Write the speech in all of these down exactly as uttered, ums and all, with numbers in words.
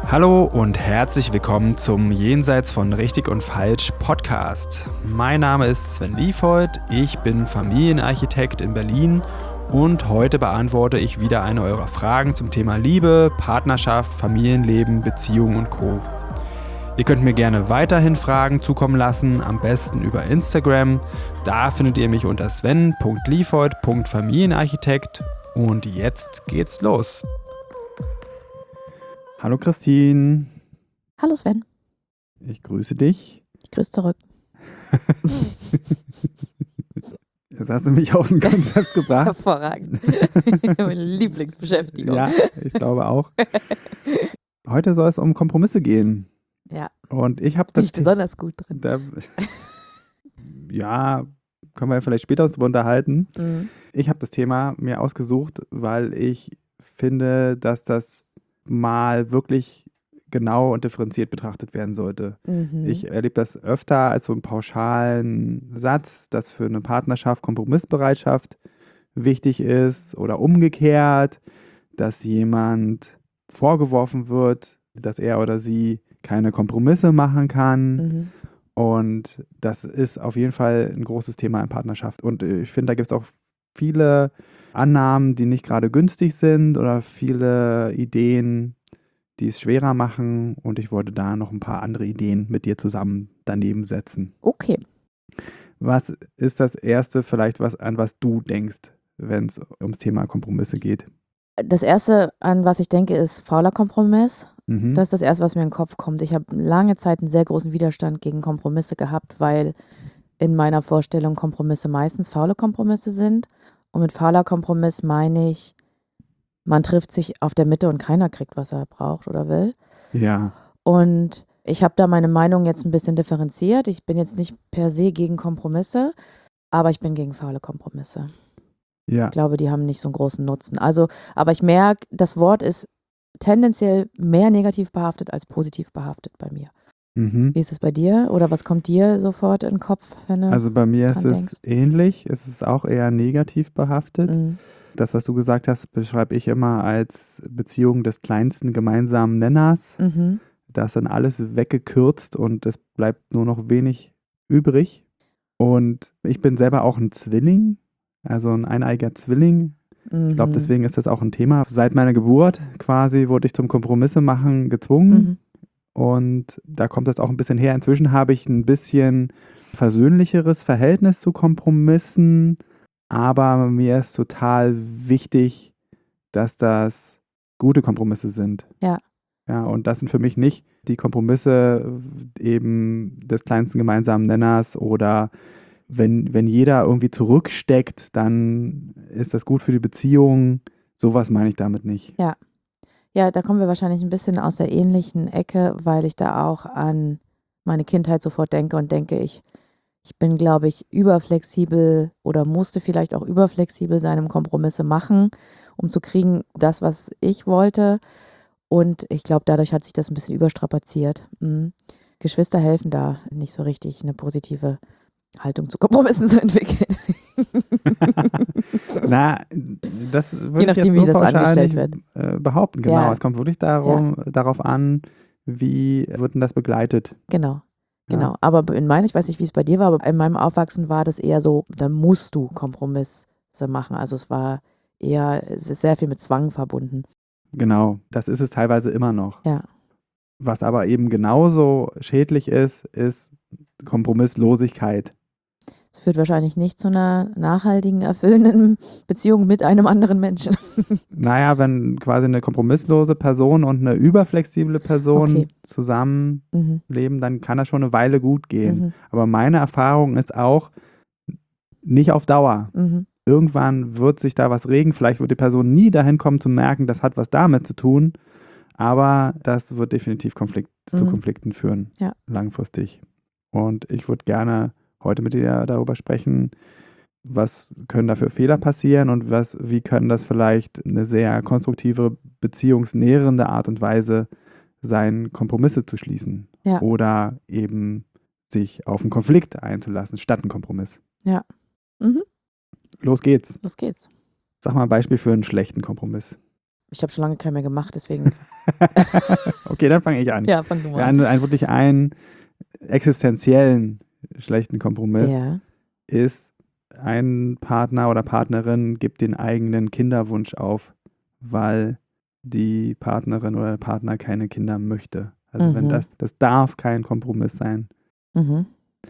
Hallo und herzlich willkommen zum Jenseits von Richtig und Falsch Podcast. Mein Name ist Sven Liefhold, ich bin Familienarchitekt in Berlin und heute beantworte ich wieder eine eurer Fragen zum Thema Liebe, Partnerschaft, Familienleben, Beziehungen und Co. Ihr könnt mir gerne weiterhin Fragen zukommen lassen, am besten über Instagram. Da findet ihr mich unter sven punkt liefhold punkt familienarchitekt und jetzt geht's los. Hallo Christine. Hallo Sven. Ich grüße dich. Ich grüße zurück. Jetzt hast du mich aus dem Konzept gebracht. Hervorragend. Meine Lieblingsbeschäftigung. Ja, ich glaube auch. Heute soll es um Kompromisse gehen. Ja. Und ich habe Bin das. ich besonders gut drin. Da, ja, können wir vielleicht später uns drüber unterhalten. Mhm. Ich habe das Thema mir ausgesucht, weil ich finde, dass das mal wirklich genau und differenziert betrachtet werden sollte. Mhm. Ich erlebe das öfter als so einen pauschalen Satz, dass für eine Partnerschaft Kompromissbereitschaft wichtig ist oder umgekehrt, dass jemand vorgeworfen wird, dass er oder sie keine Kompromisse machen kann. Mhm. Und das ist auf jeden Fall ein großes Thema in Partnerschaft. Und ich finde, da gibt es auch viele Annahmen, die nicht gerade günstig sind oder viele Ideen, die es schwerer machen. Und ich wollte da noch ein paar andere Ideen mit dir zusammen daneben setzen. Okay. Was ist das Erste vielleicht, was, an was du denkst, wenn es ums Thema Kompromisse geht? Das Erste, an was ich denke, ist fauler Kompromiss. Mhm. Das ist das Erste, was mir in den Kopf kommt. Ich habe lange Zeit einen sehr großen Widerstand gegen Kompromisse gehabt, weil in meiner Vorstellung Kompromisse meistens faule Kompromisse sind. Und mit fauler Kompromiss meine ich, man trifft sich auf der Mitte und keiner kriegt, was er braucht oder will. Ja. Und ich habe da meine Meinung jetzt ein bisschen differenziert. Ich bin jetzt nicht per se gegen Kompromisse, aber ich bin gegen faule Kompromisse. Ja. Ich glaube, die haben nicht so einen großen Nutzen. Also, aber ich merke, das Wort ist tendenziell mehr negativ behaftet als positiv behaftet bei mir. Mhm. Wie ist es bei dir? Oder was kommt dir sofort in den Kopf, wenn du Also bei mir ist dran es denkst? ähnlich. Es ist auch eher negativ behaftet. Mhm. Das, was du gesagt hast, beschreibe ich immer als Beziehung des kleinsten gemeinsamen Nenners. Mhm. Da ist dann alles weggekürzt und es bleibt nur noch wenig übrig. Und ich bin selber auch ein Zwilling, also ein eineiiger Zwilling. Ich glaube, Mhm. deswegen ist das auch ein Thema. Seit meiner Geburt quasi wurde ich zum Kompromisse machen gezwungen. Mhm. Und da kommt das auch ein bisschen her. Inzwischen habe ich ein bisschen versöhnlicheres Verhältnis zu Kompromissen. Aber mir ist total wichtig, dass das gute Kompromisse sind. Ja. Ja, und das sind für mich nicht die Kompromisse eben des kleinsten gemeinsamen Nenners oder wenn, wenn jeder irgendwie zurücksteckt, dann ist das gut für die Beziehung. Sowas meine ich damit nicht. Ja. Ja, da kommen wir wahrscheinlich ein bisschen aus der ähnlichen Ecke, weil ich da auch an meine Kindheit sofort denke und denke, ich, ich bin, glaube ich, überflexibel oder musste vielleicht auch überflexibel sein, um Kompromisse machen, um zu kriegen, das, was ich wollte. Und ich glaube, dadurch hat sich das ein bisschen überstrapaziert. Mhm. Geschwister helfen da nicht so richtig, eine positive Haltung zu Kompromissen zu entwickeln. Na, das würde Je ich nachdem, jetzt wie so das pauschal angestellt nicht äh, behaupten. Genau, Ja. es kommt wirklich darum, darauf an, wie wird denn das begleitet. Genau, Ja. genau. Aber in meinem, ich weiß nicht, wie es bei dir war, aber in meinem Aufwachsen war das eher so, dann musst du Kompromisse machen. Also es war eher, es ist sehr viel mit Zwang verbunden. Genau, das ist es teilweise immer noch. Ja. Was aber eben genauso schädlich ist, ist Kompromisslosigkeit. Es führt wahrscheinlich nicht zu einer nachhaltigen, erfüllenden Beziehung mit einem anderen Menschen. Naja, wenn quasi eine kompromisslose Person und eine überflexible Person Okay. zusammenleben, Mhm. dann kann das schon eine Weile gut gehen. Mhm. Aber meine Erfahrung ist auch, nicht auf Dauer. Mhm. Irgendwann wird sich da was regen. Vielleicht wird die Person nie dahin kommen zu merken, das hat was damit zu tun. Aber das wird definitiv Konflikt, zu Mhm. Konflikten führen, Ja. langfristig. Und ich würde gerne heute mit dir darüber sprechen, was können da für Fehler passieren und was, wie können das vielleicht eine sehr konstruktive, beziehungsnährende Art und Weise sein, Kompromisse zu schließen. Ja. Oder eben sich auf einen Konflikt einzulassen, statt einen Kompromiss. Ja. Mhm. Los geht's. Los geht's. Sag mal ein Beispiel für einen schlechten Kompromiss. Ich habe schon lange keinen mehr gemacht, deswegen. Okay, dann fange ich an. Ja, fang du mal Ja, an. ein, ein wirklich einen existenziellen schlechten Kompromiss Ja. ist, ein Partner oder Partnerin gibt den eigenen Kinderwunsch auf, weil die Partnerin oder der Partner keine Kinder möchte. Also wenn Mhm. das, das darf kein Kompromiss sein. Mhm.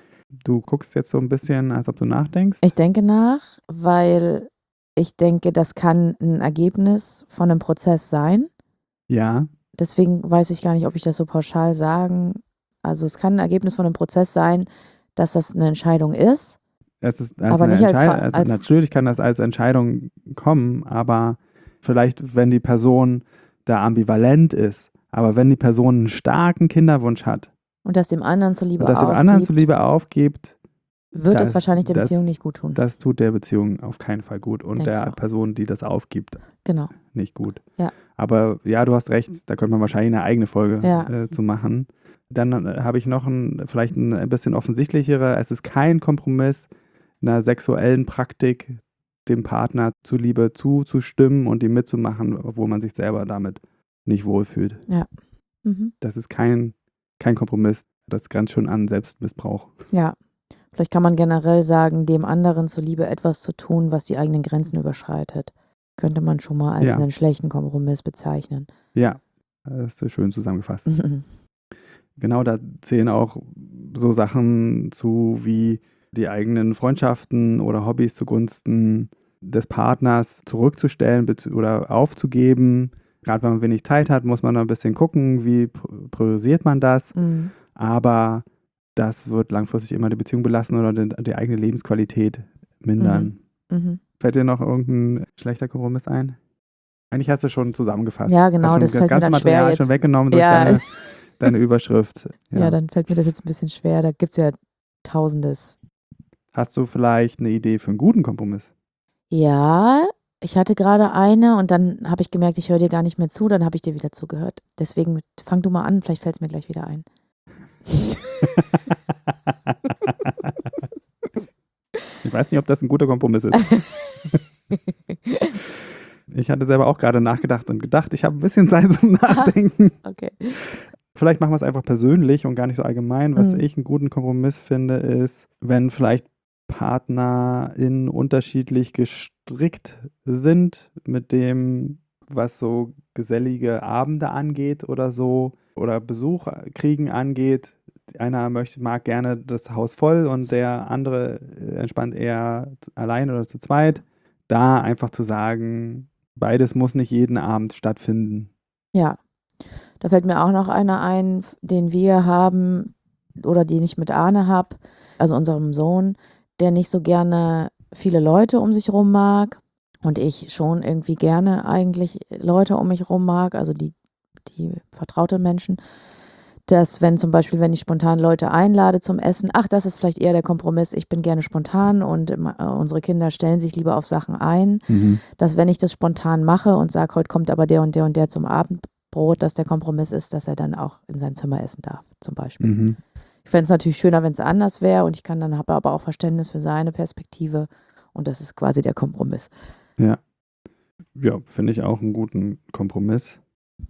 Du guckst jetzt so ein bisschen, als ob du nachdenkst. Ich denke nach, weil ich denke, das kann ein Ergebnis von einem Prozess sein. Ja, Deswegen weiß ich gar nicht, ob ich das so pauschal sagen. Also es kann ein Ergebnis von einem Prozess sein, dass das eine Entscheidung ist. es ist als Aber eine nicht als Entscheidung. Ver- Also als- natürlich kann das als Entscheidung kommen, aber vielleicht, wenn die Person da ambivalent ist, aber wenn die Person einen starken Kinderwunsch hat Und das dem anderen zuliebe und das dem aufgibt, anderen zuliebe aufgibt, wird das- es wahrscheinlich der das- Beziehung nicht gut tun. das tut der Beziehung auf keinen Fall gut und Denke der auch. Person, die das aufgibt, Genau. nicht gut. Ja. Aber ja, du hast recht, da könnte man wahrscheinlich eine eigene Folge Ja. äh, zu machen. Dann äh, habe ich noch ein, vielleicht ein, ein bisschen offensichtlichere, es ist kein Kompromiss, einer sexuellen Praktik dem Partner zuliebe zuzustimmen und die mitzumachen, obwohl man sich selber damit nicht wohlfühlt. Mhm. Das ist kein, kein Kompromiss, das grenzt schon an Selbstmissbrauch. Ja. Vielleicht kann man generell sagen, dem anderen zuliebe etwas zu tun, was die eigenen Grenzen überschreitet. Könnte man schon mal als Ja. einen schlechten Kompromiss bezeichnen. Ja, das ist schön zusammengefasst. Mhm. Genau, da zählen auch so Sachen zu wie die eigenen Freundschaften oder Hobbys zugunsten des Partners zurückzustellen bez- oder aufzugeben. Gerade wenn man wenig Zeit hat, muss man noch ein bisschen gucken, wie pr- priorisiert man das. Mhm. Aber das wird langfristig immer die Beziehung belasten oder die, die eigene Lebensqualität mindern. Mhm. Fällt dir noch irgendein schlechter Kompromiss ein? Eigentlich hast du schon zusammengefasst. Ja, genau, hast schon das fällt mir ganze dann schwer Material jetzt. schon weggenommen durch Ja. deine, deine Überschrift. Ja. dann fällt mir das jetzt ein bisschen schwer. Da gibt es ja Tausendes. Hast du vielleicht eine Idee für einen guten Kompromiss? Ja, ich hatte gerade eine und dann habe ich gemerkt, ich höre dir gar nicht mehr zu, dann habe ich dir wieder zugehört. Deswegen fang du mal an, vielleicht fällt es mir gleich wieder ein. Ich weiß nicht, ob das ein guter Kompromiss ist. Ich hatte selber auch gerade nachgedacht und gedacht, ich habe ein bisschen Zeit zum Nachdenken. Okay. Vielleicht machen wir es einfach persönlich und gar nicht so allgemein. Was Mhm. ich einen guten Kompromiss finde, ist, wenn vielleicht PartnerInnen unterschiedlich gestrickt sind mit dem, was so gesellige Abende angeht oder so oder Besuch kriegen angeht. Einer möchte, mag gerne das Haus voll und der andere äh, entspannt eher allein oder zu zweit. Da einfach zu sagen, beides muss nicht jeden Abend stattfinden. Ja, da fällt mir auch noch einer ein, den wir haben oder den ich mit Arne habe, also unserem Sohn, der nicht so gerne viele Leute um sich rum mag und ich schon irgendwie gerne eigentlich Leute um mich rum mag, also die, die vertraute Menschen, dass wenn zum Beispiel, wenn ich spontan Leute einlade zum Essen, ach, das ist vielleicht eher der Kompromiss, ich bin gerne spontan und äh, unsere Kinder stellen sich lieber auf Sachen ein, Mhm. dass wenn ich das spontan mache und sage, heute kommt aber der und der und der zum Abendbrot, dass der Kompromiss ist, dass er dann auch in seinem Zimmer essen darf, zum Beispiel. Mhm. Ich fände es natürlich schöner, wenn es anders wäre und ich kann dann habe aber auch Verständnis für seine Perspektive und das ist quasi der Kompromiss. Ja. Ja, finde ich auch einen guten Kompromiss.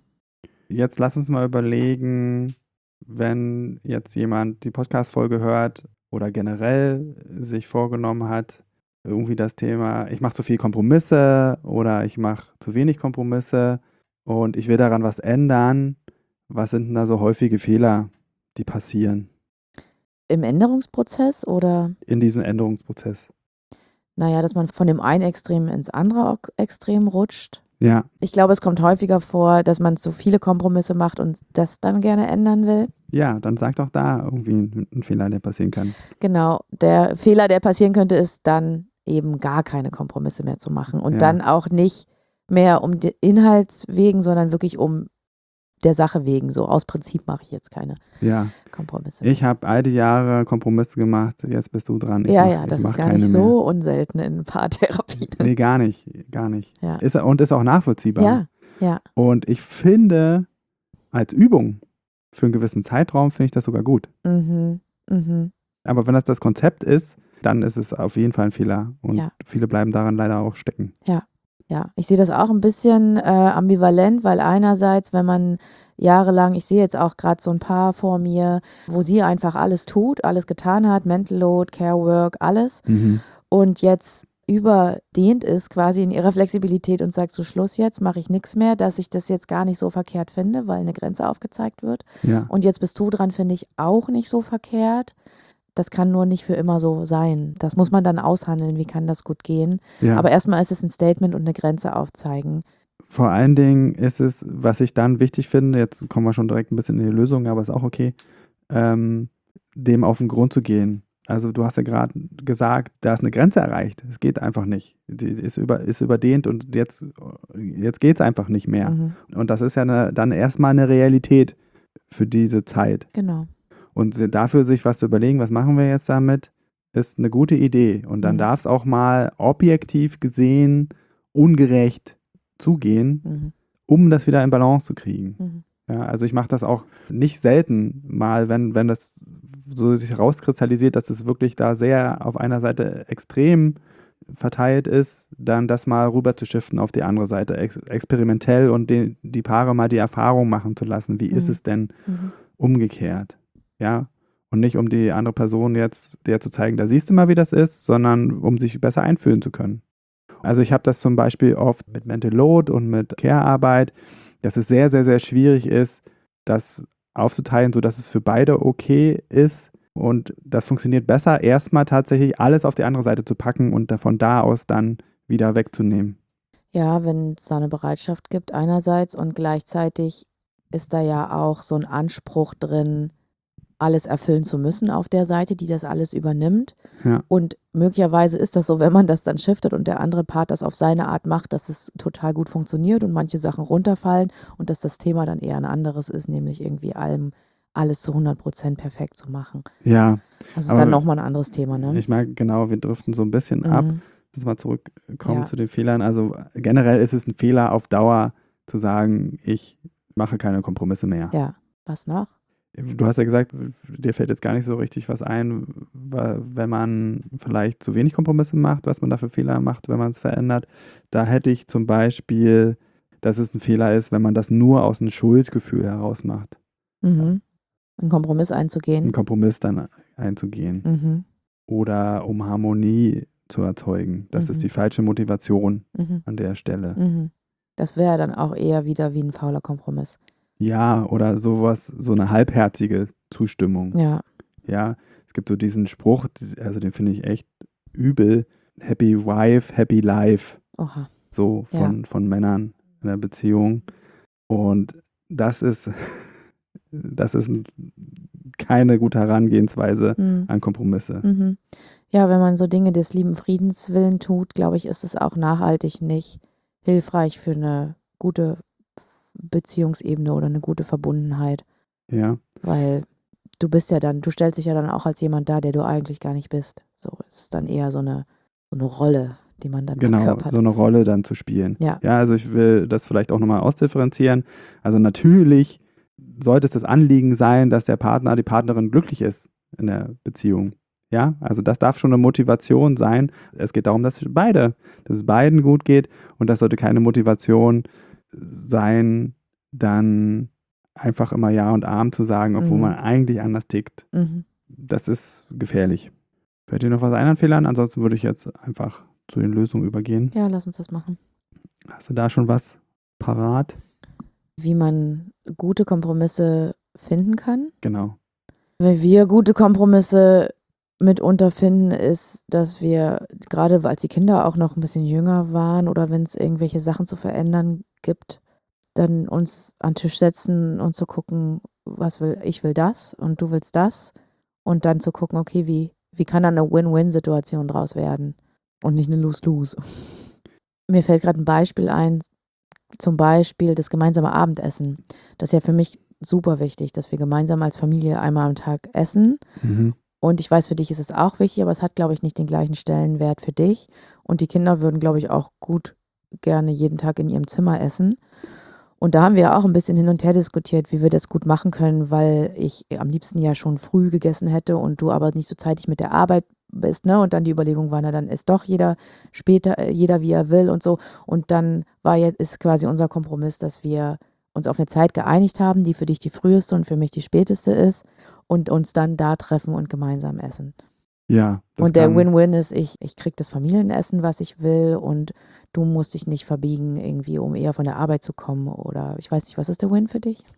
Jetzt lass uns mal überlegen, wenn jetzt jemand die Podcast-Folge hört oder generell sich vorgenommen hat, irgendwie das Thema, ich mache zu viel Kompromisse oder ich mache zu wenig Kompromisse und ich will daran was ändern. Was sind denn da so häufige Fehler, die passieren Im Änderungsprozess oder, in diesem Änderungsprozess? naja, dass man von dem einen Extrem ins andere Ok- Extrem rutscht. Ja, Ich glaube, es kommt häufiger vor, dass man zu viele Kompromisse macht und das dann gerne ändern will. ja, dann sag doch da irgendwie ein, ein Fehler, der passieren kann. Genau, der Fehler, der passieren könnte, ist dann eben gar keine Kompromisse mehr zu machen und Ja. dann auch nicht mehr um den Inhalts wegen, sondern wirklich um der Sache wegen. So aus Prinzip mache ich jetzt keine Ja, Kompromisse. ich habe all die Jahre Kompromisse gemacht, jetzt bist du dran. Ich ja, mach, ja, ich das mach ist gar keine nicht mehr. so unselten in Paartherapie. Nee, gar nicht, gar nicht. Ja. Ist, und ist auch nachvollziehbar. Ja, ja, Und ich finde, als Übung für einen gewissen Zeitraum finde ich das sogar gut. mhm, mhm. Aber wenn das das Konzept ist, dann ist es auf jeden Fall ein Fehler. Und Ja. viele bleiben daran leider auch stecken. Ja. Ja, ich sehe das auch ein bisschen äh, ambivalent, weil einerseits, wenn man jahrelang, ich sehe jetzt auch gerade so ein Paar vor mir, wo sie einfach alles tut, alles getan hat, Mental Load, Care Work, alles Mhm. und jetzt überdehnt ist quasi in ihrer Flexibilität und sagt, so Schluss jetzt, mache ich nichts mehr, dass ich das jetzt gar nicht so verkehrt finde, weil eine Grenze aufgezeigt wird. Ja. Und jetzt bist du dran, finde ich auch nicht so verkehrt. Das kann nur nicht für immer so sein. Das muss man dann aushandeln, wie kann das gut gehen. Ja. Aber erstmal ist es ein Statement und eine Grenze aufzeigen. Vor allen Dingen ist es, was ich dann wichtig finde, jetzt kommen wir schon direkt ein bisschen in die Lösung, aber ist auch okay, ähm, dem auf den Grund zu gehen. Also du hast ja gerade gesagt, da ist eine Grenze erreicht. Es geht einfach nicht. Die ist, über, ist überdehnt und jetzt, jetzt geht es einfach nicht mehr. Mhm. Und das ist ja eine, dann erstmal eine Realität für diese Zeit. Genau. Und dafür sich was zu überlegen, was machen wir jetzt damit, ist eine gute Idee. Und dann Mhm. darf es auch mal objektiv gesehen ungerecht zugehen, Mhm. um das wieder in Balance zu kriegen. Mhm. Ja, also ich mache das auch nicht selten mal, wenn, wenn das so sich herauskristallisiert, dass es wirklich da sehr auf einer Seite extrem verteilt ist, dann das mal rüber zu shiften auf die andere Seite, ex experimentell und den, die Paare mal die Erfahrung machen zu lassen. Wie Mhm. ist es denn Mhm. umgekehrt? Ja, und nicht um die andere Person jetzt der zu zeigen, da siehst du mal, wie das ist, sondern um sich besser einfühlen zu können. Also ich habe das zum Beispiel oft mit Mental Load und mit Care-Arbeit, dass es sehr, sehr, sehr schwierig ist, das aufzuteilen, sodass es für beide okay ist. Und das funktioniert besser, erstmal tatsächlich alles auf die andere Seite zu packen und von da aus dann wieder wegzunehmen. Ja, wenn es da eine Bereitschaft gibt einerseits und gleichzeitig ist da ja auch so ein Anspruch drin, alles erfüllen zu müssen auf der Seite, die das alles übernimmt. Ja. Und möglicherweise ist das so, wenn man das dann shiftet und der andere Part das auf seine Art macht, dass es total gut funktioniert und manche Sachen runterfallen und dass das Thema dann eher ein anderes ist, nämlich irgendwie allem alles zu hundert Prozent perfekt zu machen. Ja. Das ist aber dann nochmal ein anderes Thema, ne? Ich merke genau, wir driften so ein bisschen ab. Mhm. Lass mal zurückkommen Ja. zu den Fehlern. Also generell ist es ein Fehler auf Dauer zu sagen, ich mache keine Kompromisse mehr. Ja, was noch? Du hast ja gesagt, dir fällt jetzt gar nicht so richtig was ein, wenn man vielleicht zu wenig Kompromisse macht, was man da für Fehler macht, wenn man es verändert. Da hätte ich zum Beispiel, dass es ein Fehler ist, wenn man das nur aus einem Schuldgefühl heraus macht. Mhm. Einen Kompromiss Einen einzugehen. Kompromiss dann einzugehen. Mhm. Oder um Harmonie zu erzeugen. Das Mhm. ist die falsche Motivation Mhm. an der Stelle. Mhm. Das wäre dann auch eher wieder wie ein fauler Kompromiss. Ja, oder sowas, so eine halbherzige Zustimmung. Ja. Ja, es gibt so diesen Spruch, also den finde ich echt übel. Happy Wife, Happy Life. Oha. So von, Ja. von Männern in der Beziehung. Und das ist, das ist keine gute Herangehensweise Mhm. an Kompromisse. Mhm. Ja, wenn man so Dinge des lieben Friedens willen tut, glaube ich, ist es auch nachhaltig nicht hilfreich für eine gute Beziehungsebene oder eine gute Verbundenheit. Ja. Weil du bist ja dann, du stellst dich ja dann auch als jemand dar, der du eigentlich gar nicht bist. So, es ist dann eher so eine, so eine Rolle, die man dann Genau, verkörpert. so eine Rolle dann zu spielen. Ja. Ja, also ich will das vielleicht auch nochmal ausdifferenzieren. Also natürlich sollte es das Anliegen sein, dass der Partner, die Partnerin glücklich ist in der Beziehung. Ja, also das darf schon eine Motivation sein. Es geht darum, dass beide, dass es beiden gut geht und das sollte keine Motivation sein, dann einfach immer Ja und Amen zu sagen, obwohl Mhm. man eigentlich anders tickt. Mhm. Das ist gefährlich. Fällt dir noch was ein an Fehlern? Ansonsten würde ich jetzt einfach zu den Lösungen übergehen. Ja, lass uns das machen. Hast du da schon was parat? Wie man gute Kompromisse finden kann. Genau. Weil wir gute Kompromisse mitunter finden, ist, dass wir, gerade als die Kinder auch noch ein bisschen jünger waren oder wenn es irgendwelche Sachen zu verändern gibt, dann uns an den Tisch setzen und zu gucken, was will, ich will das und du willst das und dann zu gucken, okay, wie, wie kann da eine Win-Win-Situation draus werden und nicht eine Lose-Lose. Mir fällt gerade ein Beispiel ein, zum Beispiel das gemeinsame Abendessen. Das ist ja für mich super wichtig, dass wir gemeinsam als Familie einmal am Tag essen. Mhm. Und ich weiß, für dich ist es auch wichtig, aber es hat, glaube ich, nicht den gleichen Stellenwert für dich. Und die Kinder würden, glaube ich, auch gut gerne jeden Tag in ihrem Zimmer essen. Und da haben wir auch ein bisschen hin und her diskutiert, wie wir das gut machen können, weil ich am liebsten ja schon früh gegessen hätte und du aber nicht so zeitig mit der Arbeit bist, ne? Und dann die Überlegung war, na, dann ist doch jeder später, äh, jeder wie er will und so. Und dann war jetzt, ist quasi unser Kompromiss, dass wir uns auf eine Zeit geeinigt haben, die für dich die früheste und für mich die späteste ist und uns dann da treffen und gemeinsam essen. Ja. Das Und der kann, Win-Win ist, ich, ich kriege das Familienessen, was ich will und du musst dich nicht verbiegen, irgendwie, um eher von der Arbeit zu kommen oder ich weiß nicht, was ist der Win für dich?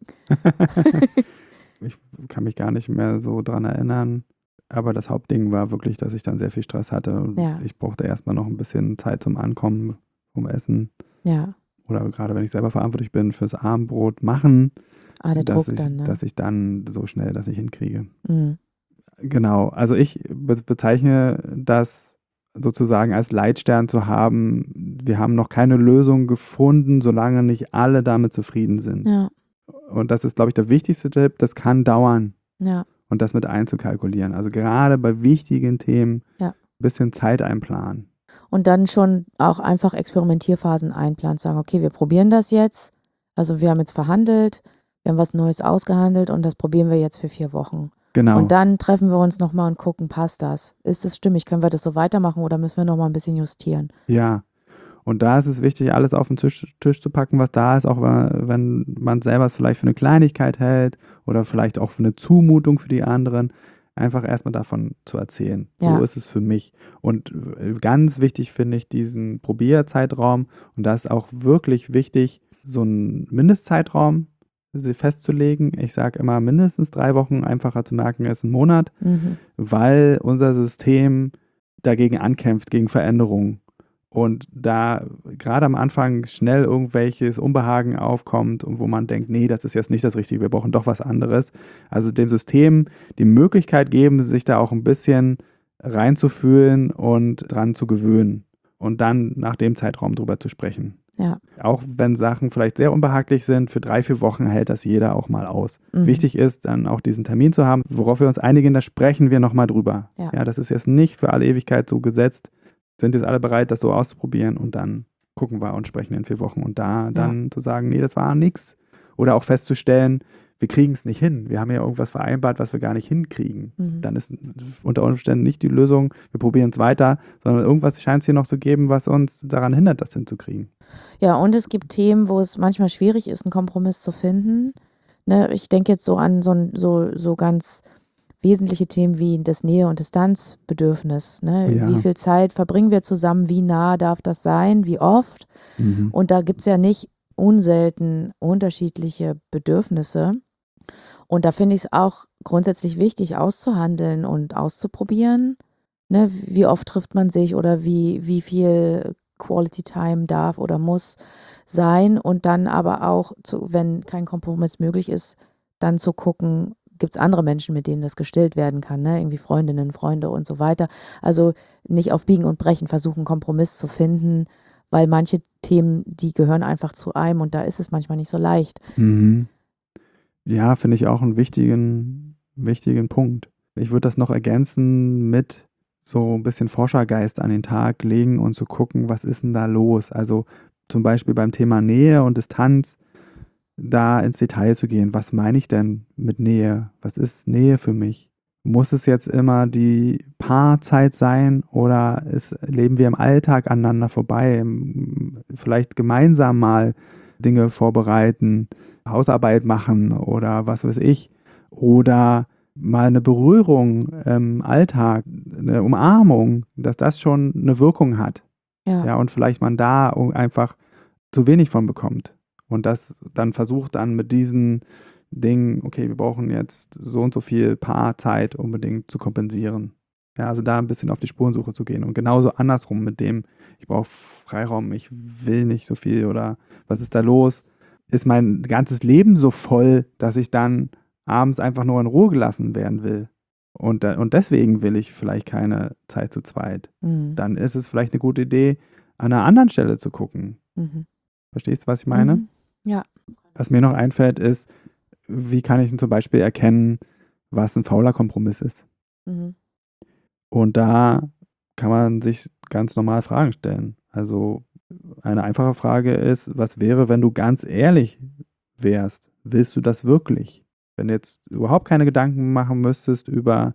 ich kann mich gar nicht mehr so dran erinnern. Aber das Hauptding war wirklich, dass ich dann sehr viel Stress hatte. Und Ja. ich brauchte erstmal noch ein bisschen Zeit zum Ankommen, vom Essen. Ja, Oder gerade wenn ich selber verantwortlich bin fürs Abendbrot machen, ah, der dass, Druck ich, dann, ne? dass ich dann so schnell das nicht hinkriege. Mhm. Genau, also ich be- bezeichne das sozusagen als Leitstern zu haben. Wir haben noch keine Lösung gefunden, solange nicht alle damit zufrieden sind. Ja, Und das ist, glaube ich, der wichtigste Tipp. Das kann dauern. ja, Und das mit einzukalkulieren. Also gerade bei wichtigen Themen Ja. ein bisschen Zeit einplanen. und dann schon auch einfach Experimentierphasen einplanen, sagen, okay, wir probieren das jetzt. Also wir haben jetzt verhandelt, wir haben was Neues ausgehandelt und das probieren wir jetzt für vier Wochen. Genau. Und dann treffen wir uns nochmal und gucken, passt das? Ist es stimmig? Können wir das so weitermachen oder müssen wir nochmal ein bisschen justieren? Ja. Und da ist es wichtig, alles auf den Tisch, Tisch zu packen, was da ist, auch wenn, wenn man selber es vielleicht für eine Kleinigkeit hält oder vielleicht auch für eine Zumutung für die anderen. Einfach erstmal davon zu erzählen. Ja. So ist es für mich. Und ganz wichtig finde ich diesen Probierzeitraum. Und da ist auch wirklich wichtig, so einen Mindestzeitraum festzulegen. Ich sage immer mindestens drei Wochen, einfacher zu merken ist ein Monat, Mhm. weil unser System dagegen ankämpft, gegen Veränderungen. Und da gerade am Anfang schnell irgendwelches Unbehagen aufkommt und wo man denkt, nee, das ist jetzt nicht das Richtige, wir brauchen doch was anderes. Also dem System die Möglichkeit geben, sich da auch ein bisschen reinzufühlen und dran zu gewöhnen und dann nach dem Zeitraum drüber zu sprechen. Ja. Auch wenn Sachen vielleicht sehr unbehaglich sind, für drei, vier Wochen hält das jeder auch mal aus. Mhm. Wichtig ist dann auch diesen Termin zu haben, worauf wir uns einigen, da sprechen wir nochmal drüber. Ja. Ja, das ist jetzt nicht für alle Ewigkeit so gesetzt. Sind jetzt alle bereit, das so auszuprobieren und dann gucken wir und sprechen in vier Wochen. Und da dann zu sagen, nee, das war nix. Oder auch festzustellen, wir kriegen es nicht hin. Wir haben ja irgendwas vereinbart, was wir gar nicht hinkriegen. Mhm. Dann ist unter Umständen nicht die Lösung, wir probieren es weiter, sondern irgendwas scheint es hier noch zu geben, was uns daran hindert, das hinzukriegen. Ja, und es gibt Themen, wo es manchmal schwierig ist, einen Kompromiss zu finden. Ne, ich denke jetzt so an so, ein- so, so ganz wesentliche Themen wie das Nähe- und Distanzbedürfnis. Ne? Ja. Wie viel Zeit verbringen wir zusammen? Wie nah darf das sein? Wie oft? Mhm. Und da gibt es ja nicht unselten unterschiedliche Bedürfnisse. Und da finde ich es auch grundsätzlich wichtig, auszuhandeln und auszuprobieren. Ne? Wie oft trifft man sich oder wie, wie viel Quality Time darf oder muss sein. Und dann aber auch, zu, wenn kein Kompromiss möglich ist, dann zu gucken, gibt es andere Menschen, mit denen das gestillt werden kann, ne? Irgendwie Freundinnen, Freunde und so weiter. Also nicht auf Biegen und Brechen versuchen, einen Kompromiss zu finden, weil manche Themen, die gehören einfach zu einem und da ist es manchmal nicht so leicht. Mhm. Ja, finde ich auch einen wichtigen, wichtigen Punkt. Ich würde das noch ergänzen mit so ein bisschen Forschergeist an den Tag legen und zu gucken, was ist denn da los? Also zum Beispiel beim Thema Nähe und Distanz, da ins Detail zu gehen. Was meine ich denn mit Nähe? Was ist Nähe für mich? Muss es jetzt immer die Paarzeit sein oder ist, leben wir im Alltag aneinander vorbei? Vielleicht gemeinsam mal Dinge vorbereiten, Hausarbeit machen oder was weiß ich. Oder mal eine Berührung im Alltag, eine Umarmung, dass das schon eine Wirkung hat. Ja, Ja, und vielleicht man da einfach zu wenig von bekommt. Und das dann versucht dann mit diesen Dingen, okay, wir brauchen jetzt so und so viel Paarzeit unbedingt zu kompensieren. Ja, also da ein bisschen auf die Spurensuche zu gehen. Und genauso andersrum mit dem, ich brauche Freiraum, ich will nicht so viel oder was ist da los? Ist mein ganzes Leben so voll, dass ich dann abends einfach nur in Ruhe gelassen werden will? Und, da- und deswegen will ich vielleicht keine Zeit zu zweit. mhm. Dann ist es vielleicht eine gute Idee, an einer anderen Stelle zu gucken. Mhm. Verstehst du, was ich meine? Mhm. Ja, Was mir noch einfällt, ist, wie kann ich denn zum Beispiel erkennen, was ein fauler Kompromiss ist? mhm. Und da kann man sich ganz normal Fragen stellen. Also eine einfache Frage ist, was wäre, wenn du ganz ehrlich wärst? Willst du das wirklich? Wenn du jetzt überhaupt keine Gedanken machen müsstest über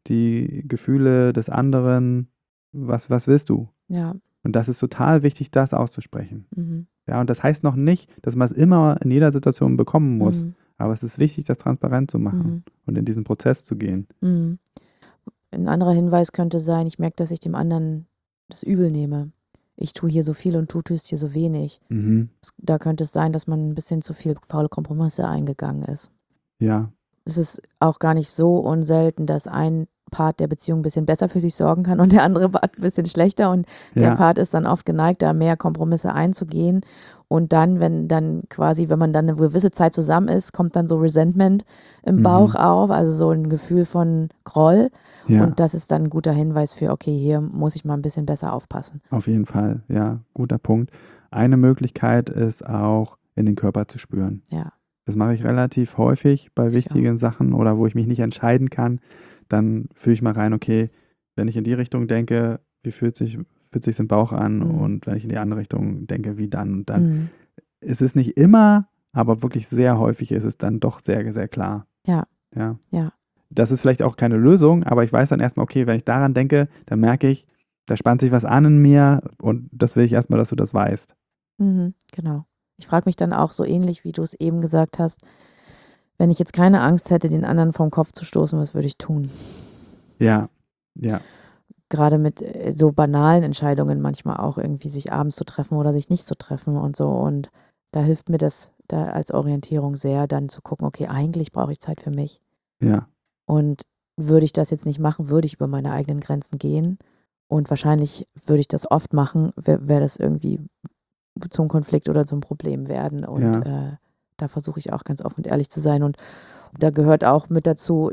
die Gefühle des anderen, was, was willst du? Ja. Und das ist total wichtig, das auszusprechen. Mhm. Ja, und das heißt noch nicht, dass man es immer in jeder Situation bekommen muss. Mhm. Aber es ist wichtig, das transparent zu machen Mhm. und in diesen Prozess zu gehen. Mhm. Ein anderer Hinweis könnte sein, ich merke, dass ich dem anderen das übel nehme. Ich tue hier so viel und du tust hier so wenig. Mhm. Da könnte es sein, dass man ein bisschen zu viel faule Kompromisse eingegangen ist. Ja. Es ist auch gar nicht so unselten, dass ein Part der Beziehung ein bisschen besser für sich sorgen kann und der andere Part ein bisschen schlechter. Und der Ja. Part ist dann oft geneigt, da mehr Kompromisse einzugehen. Und dann, wenn dann quasi, wenn man dann eine gewisse Zeit zusammen ist, kommt dann so Resentment im Mhm. Bauch auf, also so ein Gefühl von Groll. Ja, Und das ist dann ein guter Hinweis für, okay, hier muss ich mal ein bisschen besser aufpassen. auf jeden Fall. Ja, guter Punkt. Eine Möglichkeit ist auch, in den Körper zu spüren. Ja. Das mache ich relativ häufig bei Ich wichtigen Sachen oder wo ich mich nicht entscheiden kann. Dann fühle ich mal rein, okay, wenn ich in die Richtung denke, wie fühlt sich fühlt sich im Bauch an? Mhm. Und wenn ich in die andere Richtung denke, wie dann? Und dann Mhm. ist es nicht immer, aber wirklich sehr häufig ist es dann doch sehr, sehr klar. Ja. Ja. Ja. Das ist vielleicht auch keine Lösung, aber ich weiß dann erstmal, okay, wenn ich daran denke, dann merke ich, da spannt sich was an in mir und das will ich erstmal, dass du das weißt. Mhm. Genau. Ich frage mich dann auch so ähnlich, wie du es eben gesagt hast, wenn ich jetzt keine Angst hätte, den anderen vom Kopf zu stoßen, was würde ich tun? Ja, ja, Gerade mit äh, so banalen Entscheidungen manchmal auch irgendwie sich abends zu treffen oder sich nicht zu treffen und so. Und da hilft mir das da als Orientierung sehr, dann zu gucken, okay, eigentlich brauche ich Zeit für mich. ja, Und würde ich das jetzt nicht machen, würde ich über meine eigenen Grenzen gehen. Und wahrscheinlich würde ich das oft machen, wäre wär das irgendwie zum Konflikt oder zum Problem werden. Und Ja. äh, da versuche ich auch ganz offen und ehrlich zu sein. Und da gehört auch mit dazu,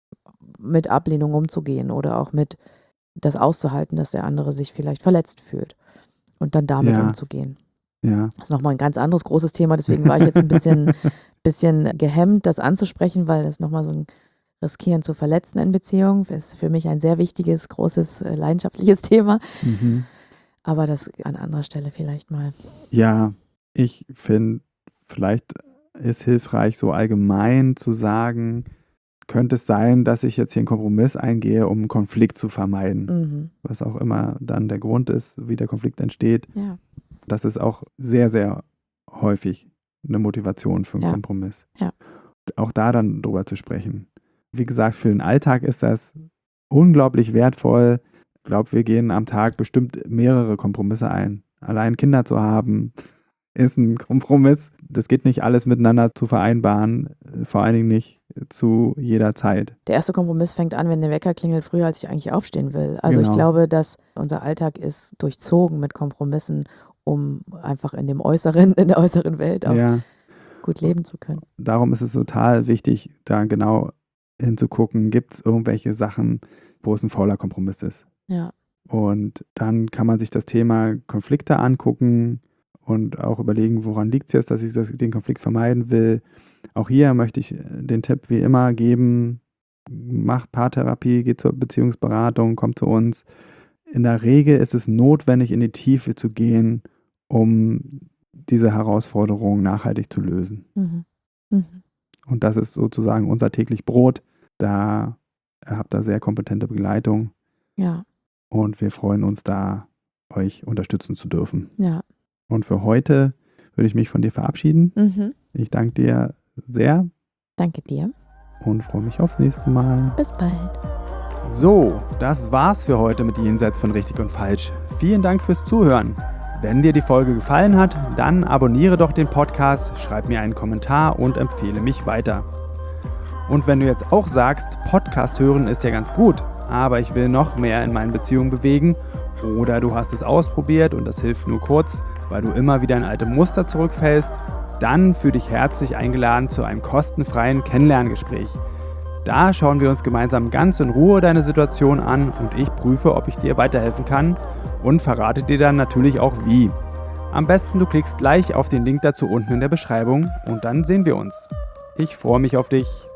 mit Ablehnung umzugehen oder auch mit das auszuhalten, dass der andere sich vielleicht verletzt fühlt und dann damit Ja. umzugehen. ja, Das ist nochmal ein ganz anderes großes Thema, deswegen war ich jetzt ein bisschen, bisschen gehemmt, das anzusprechen, weil das nochmal so ein Riskieren zu verletzen in Beziehungen ist für mich ein sehr wichtiges, großes, äh, leidenschaftliches Thema. mhm. Aber das an anderer Stelle vielleicht mal. Ja, ich finde, vielleicht ist hilfreich, so allgemein zu sagen, könnte es sein, dass ich jetzt hier einen Kompromiss eingehe, um einen Konflikt zu vermeiden. Mhm. Was auch immer dann der Grund ist, wie der Konflikt entsteht. Ja, Das ist auch sehr, sehr häufig eine Motivation für einen Ja. Kompromiss. Ja. Auch da dann drüber zu sprechen. Wie gesagt, für den Alltag ist das unglaublich wertvoll. Ich glaube, wir gehen am Tag bestimmt mehrere Kompromisse ein. Allein Kinder zu haben, ist ein Kompromiss. Das geht nicht alles miteinander zu vereinbaren, vor allen Dingen nicht zu jeder Zeit. der erste Kompromiss fängt an, wenn der Wecker klingelt, früher als ich eigentlich aufstehen will. Also Genau. ich glaube, dass unser Alltag ist durchzogen mit Kompromissen, um einfach in dem äußeren, in der äußeren Welt auch Ja, gut leben zu können. darum ist es total wichtig, da genau hinzugucken, gibt es irgendwelche Sachen, wo es ein fauler Kompromiss ist. Ja, Und dann kann man sich das Thema Konflikte angucken und auch überlegen, woran liegt es jetzt, dass ich das, den Konflikt vermeiden will. Auch hier möchte ich den Tipp wie immer geben, macht Paartherapie, geht zur Beziehungsberatung, kommt zu uns. In der Regel ist es notwendig, in die Tiefe zu gehen, um diese Herausforderung nachhaltig zu lösen. mhm. Mhm. Und das ist sozusagen unser täglich Brot. Da habt ihr sehr kompetente Begleitung. Ja, Und wir freuen uns da, euch unterstützen zu dürfen. ja. Und für heute würde ich mich von dir verabschieden. Mhm. Ich danke dir sehr Danke dir. und freue mich aufs nächste Mal. Bis bald. So, das war's für heute mit Jenseits von Richtig und Falsch. Vielen Dank fürs Zuhören. Wenn dir die Folge gefallen hat, dann abonniere doch den Podcast, schreib mir einen Kommentar und empfehle mich weiter. Und wenn du jetzt auch sagst, Podcast hören ist ja ganz gut, aber ich will noch mehr in meinen Beziehungen bewegen, oder du hast es ausprobiert und das hilft nur kurz, weil du immer wieder in alte Muster zurückfällst, dann fühle dich herzlich eingeladen zu einem kostenfreien Kennenlerngespräch. Da schauen wir uns gemeinsam ganz in Ruhe deine Situation an und ich prüfe, ob ich dir weiterhelfen kann und verrate dir dann natürlich auch wie. Am besten du klickst gleich auf den Link dazu unten in der Beschreibung und dann sehen wir uns. Ich freue mich auf dich.